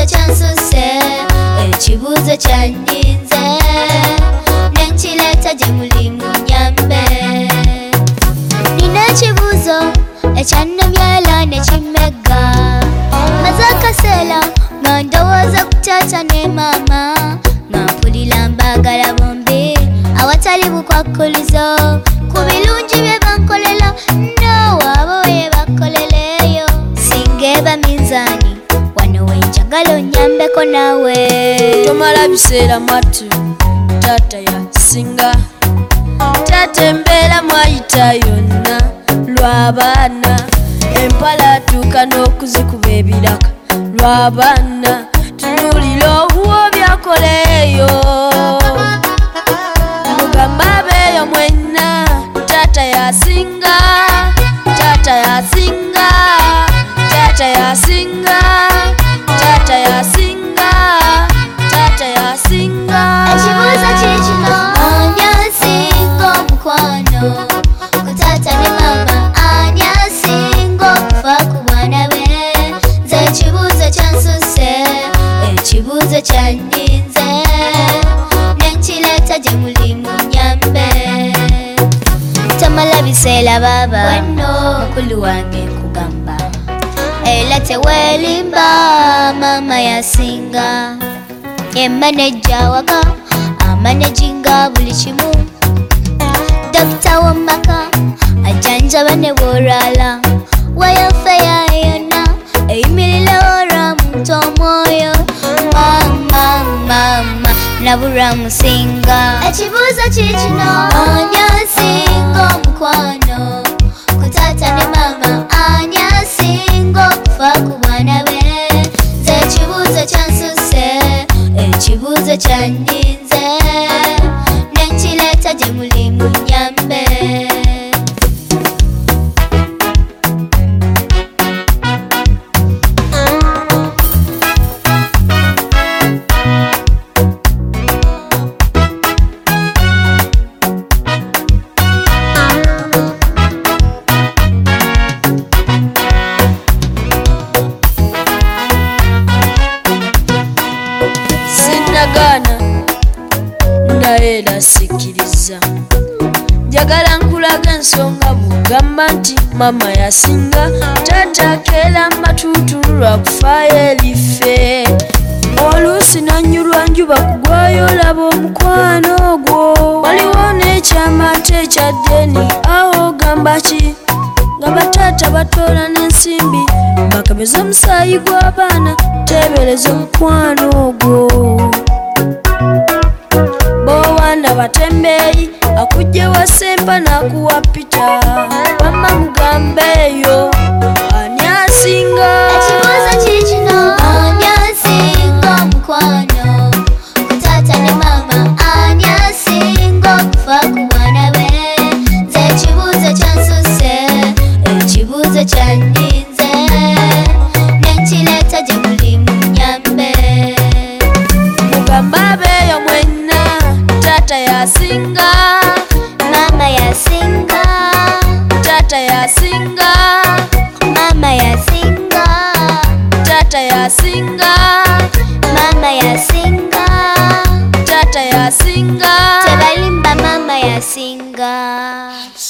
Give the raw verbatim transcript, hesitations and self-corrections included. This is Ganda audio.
kyansuse ekibuuzo kyandinze nenkireta gye muli munyambe nina ekibuuzo ekyannemyala nekimegga maze akaseera nga ndowooza ku taata ne maama nga mpulira mbaagala bombi awatali bukwakkulizo ku birungi bye bankolera nowaabo bye bakoleleeyo singa eba minzaani wano wenjagala onyambeko naawe tomala biseera mwattu taata yasinga taata embeera mwayita yonna lw'abaana empala atuuka n'okuzikuba ebiraka lw'abaana tunuulira obuwo byakoleeyo mugamba abeeyo mwenna taata yasinga taata yasinga taata yasinga taata yasinga taata yasinga ekibuuzo kikino ani asinga omukwano ku taata ne maama ani asinga okufa ku bwana be nze ekibuuzo kyansuse ekibuuzo kyandinze nenkireeta gye muli munyambe tomala biseera baaba wenno mukulu wange nkugamba era teweelimba maama yasinga emanejja waka amanejinga buli kimu dokita w'omaka ajanjaba ne bw'olwala wayafeya yonna eyimirira olwa muntu omwoyo mama mama nabulwa musinga ekibuuzo kikino ani asinga omukwano ku taata ne maama ani asinga okufa ku bwana be nze ekibuuzo kyansuse ekibuuzo kyandinze nenkireeta gye muli munyambe sinnagaana naye era sikkiriza njagala nkulaga ensonga bw'ogamba nti maama yasinga taata akeera matuutu lwa kufaayo eriffe oluusi nannyulwa njuba kugwayo olaba omukwano ogwo waliwo n'ekyama ate ekya ddeni awo ogamba ki nga bataata batoola n'ensimbi bakabeza omusaayi gw'abaana teebereza omukwano ogwo bowaana batembeeyi akugyewa sempa n'akuwa pita wamma mugambeeyo ani asinga ekibuuzo kikino ani asinga omukwano ku taata ne maama ani asinga okufa ku bwana be nze ekibuuzo kyansuse ekibuuzo kyandinze nenkireeta gye muli munyambe mugamba abeeyo mwenna taata yasinga maama yasinga taata yasinga maama yasinga taata yasinga maama yasinga taata yasinga tebalimba maama yasinga